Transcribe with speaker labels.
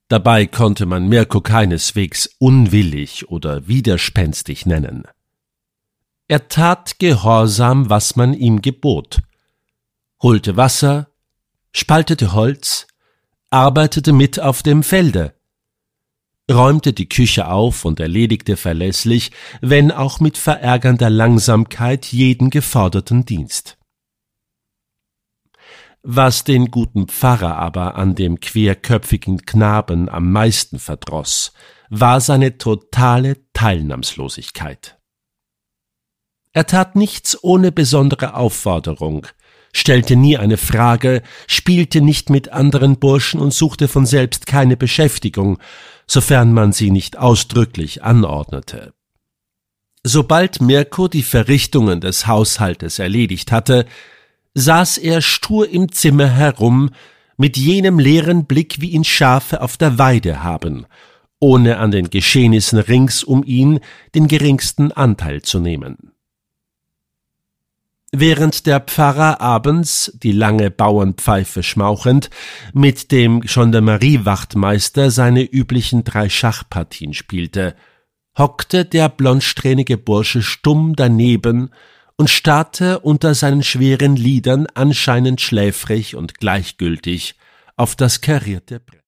Speaker 1: Dabei konnte man Mirko keineswegs unwillig oder widerspenstig nennen. Er tat gehorsam, was man ihm gebot, holte Wasser, spaltete Holz, arbeitete mit auf dem Felde, räumte die Küche auf und erledigte verlässlich, wenn auch mit verärgernder Langsamkeit, jeden geforderten Dienst. Was den guten Pfarrer aber an dem querköpfigen Knaben am meisten verdroß, war seine totale Teilnahmslosigkeit. Er tat nichts ohne besondere Aufforderung, stellte nie eine Frage, spielte nicht mit anderen Burschen und suchte von selbst keine Beschäftigung, sofern man sie nicht ausdrücklich anordnete. Sobald Mirko die Verrichtungen des Haushaltes erledigt hatte, saß er stur im Zimmer herum, mit jenem leeren Blick, wie ihn Schafe auf der Weide haben, ohne an den Geschehnissen rings um ihn den geringsten Anteil zu nehmen. Während der Pfarrer abends, die lange Bauernpfeife schmauchend, mit dem Gendarmeriewachtmeister seine üblichen 3 Schachpartien spielte, hockte der blondsträhnige Bursche stumm daneben und starrte unter seinen schweren Lidern anscheinend schläfrig und gleichgültig auf das karierte Brett.